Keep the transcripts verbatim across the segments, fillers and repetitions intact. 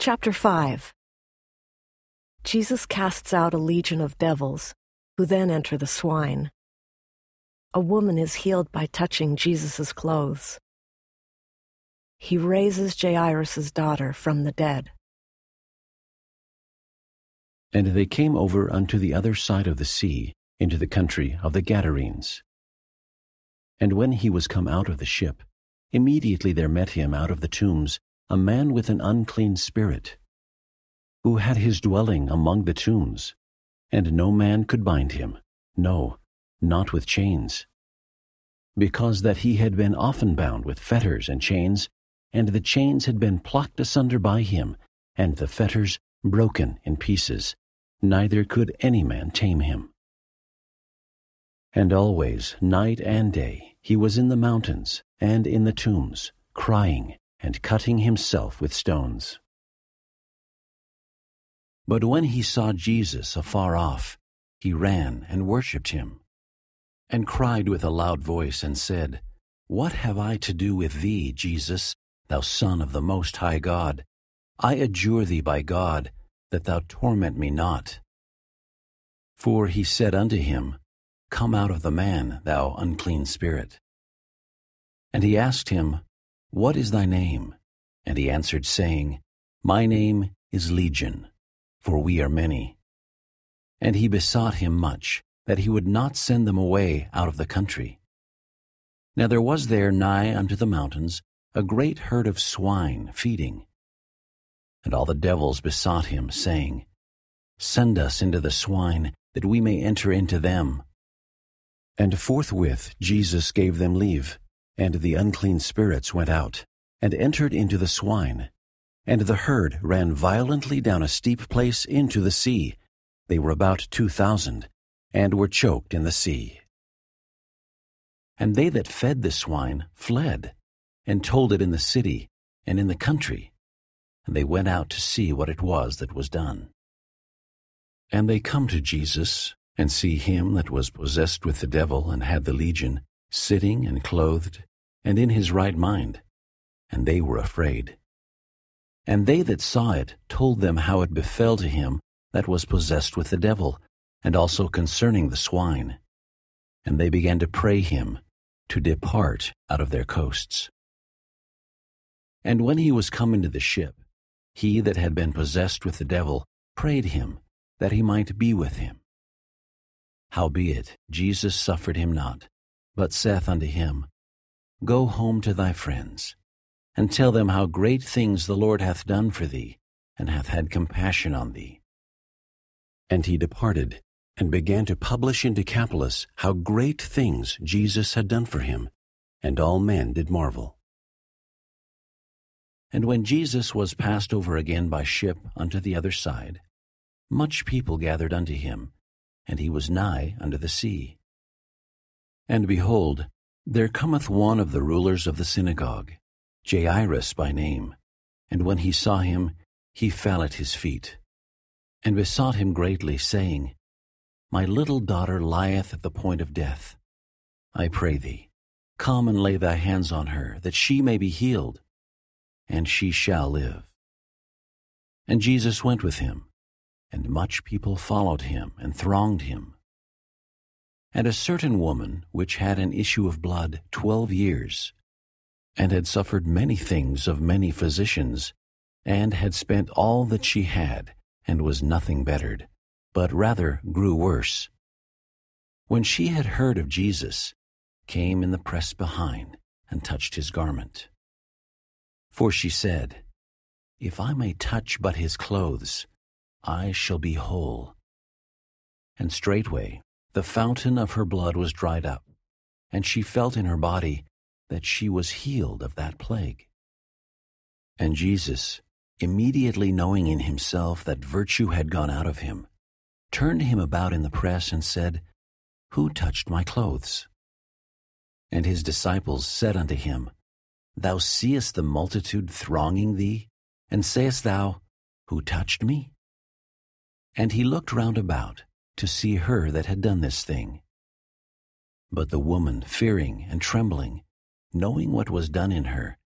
Chapter five. Jesus casts out a legion of devils, who then enter the swine. A woman is healed by touching Jesus' clothes. He raises Jairus' daughter from the dead. And they came over unto the other side of the sea, into the country of the Gadarenes. And when he was come out of the ship, immediately there met him out of the tombs a man with an unclean spirit, who had his dwelling among the tombs, and no man could bind him, no, not with chains, because that he had been often bound with fetters and chains, and the chains had been plucked asunder by him, and the fetters broken in pieces, neither could any man tame him. And always, night and day, he was in the mountains and in the tombs, crying and cutting himself with stones. But when he saw Jesus afar off, he ran and worshipped him, and cried with a loud voice, and said, What have I to do with thee, Jesus, thou Son of the Most High God? I adjure thee by God, that thou torment me not. For he said unto him, Come out of the man, thou unclean spirit. And he asked him, What is thy name? And he answered, saying, My name is Legion, for we are many. And he besought him much, that he would not send them away out of the country. Now there was there nigh unto the mountains a great herd of swine feeding. And all the devils besought him, saying, Send us into the swine, that we may enter into them. And forthwith Jesus gave them leave, and the unclean spirits went out, and entered into the swine. And the herd ran violently down a steep place into the sea. They were about two thousand, and were choked in the sea. And they that fed the swine fled, and told it in the city and in the country. And they went out to see what it was that was done. And they come to Jesus, and see him that was possessed with the devil and had the legion, sitting and clothed, and in his right mind. And they were afraid. And they that saw it told them how it befell to him that was possessed with the devil, and also concerning the swine. And they began to pray him to depart out of their coasts. And when he was come into the ship, he that had been possessed with the devil prayed him that he might be with him. Howbeit Jesus suffered him not, but saith unto him, Go home to thy friends, and tell them how great things the Lord hath done for thee, and hath had compassion on thee. And he departed, and began to publish in Decapolis how great things Jesus had done for him, and all men did marvel. And when Jesus was passed over again by ship unto the other side, much people gathered unto him, and he was nigh unto the sea. And behold, there cometh one of the rulers of the synagogue, Jairus by name, and when he saw him, he fell at his feet, and besought him greatly, saying, My little daughter lieth at the point of death. I pray thee, come and lay thy hands on her, that she may be healed, and she shall live. And Jesus went with him, and much people followed him and thronged him. And a certain woman, which had an issue of blood twelve years, and had suffered many things of many physicians, and had spent all that she had, and was nothing bettered, but rather grew worse, when she had heard of Jesus, came in the press behind, and touched his garment. For she said, If I may touch but his clothes, I shall be whole. And straightway the fountain of her blood was dried up, and she felt in her body that she was healed of that plague. And Jesus, immediately knowing in himself that virtue had gone out of him, turned him about in the press and said, Who touched my clothes? And his disciples said unto him, Thou seest the multitude thronging thee, and sayest thou, Who touched me? And he looked round about to see her that had done this thing. But the woman, fearing and trembling, knowing what was done in her,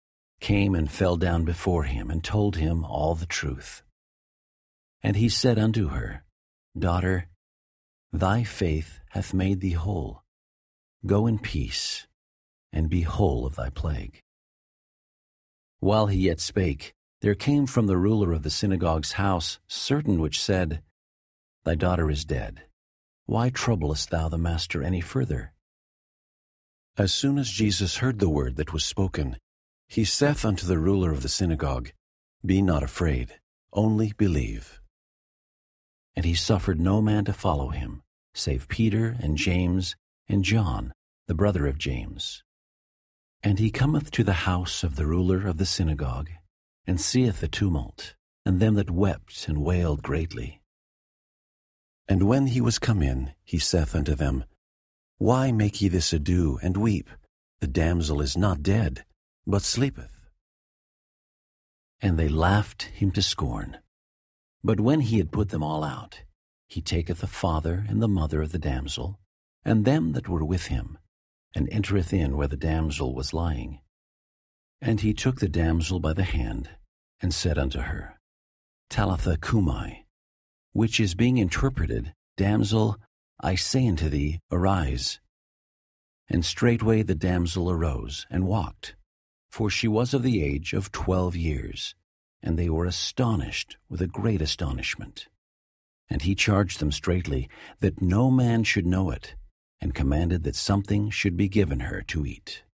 came and fell down before him, and told him all the truth. And he said unto her, Daughter, thy faith hath made thee whole. Go in peace, and be whole of thy plague. While he yet spake, there came from the ruler of the synagogue's house certain which said, Thy daughter is dead. Why troublest thou the master any further? As soon as Jesus heard the word that was spoken, he saith unto the ruler of the synagogue, Be not afraid, only believe. And he suffered no man to follow him, save Peter and James and John, the brother of James. And he cometh to the house of the ruler of the synagogue, and seeth the tumult, and them that wept and wailed greatly. And when he was come in, he saith unto them, Why make ye this ado, and weep? The damsel is not dead, but sleepeth. And they laughed him to scorn. But when he had put them all out, he taketh the father and the mother of the damsel, and them that were with him, and entereth in where the damsel was lying. And he took the damsel by the hand, and said unto her, Talitha cumi, which is being interpreted, Damsel, I say unto thee, arise. And straightway the damsel arose, and walked, for she was of the age of twelve years, and they were astonished with a great astonishment. And he charged them straitly that no man should know it, and commanded that something should be given her to eat.